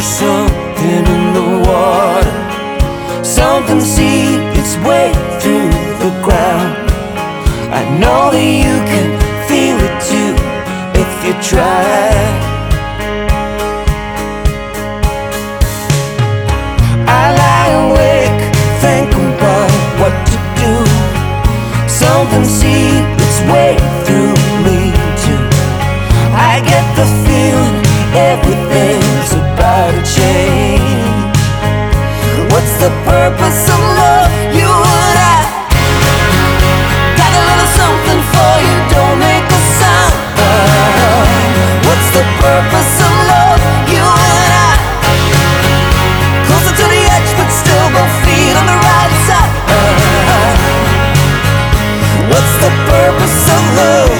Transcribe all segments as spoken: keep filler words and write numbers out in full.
There's something in the water, something seep its way through the ground. I know that you can feel it too if you try. I lie awake thinking about what to do. Something seep its way through me too. I get the feeling everything's about to change. What's the purpose of love? You and I got a little something for you, don't make a sound. What's the purpose of love? You and I closer to the edge but still both feet on the right side. What's the purpose of love?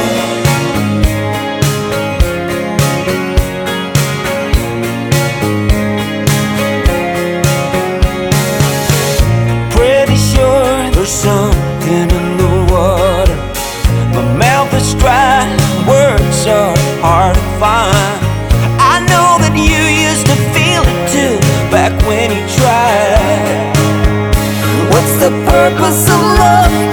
There's something in the water. My mouth is dry, words are hard to find. I know that you used to feel it too, back when you tried. What's the purpose of love?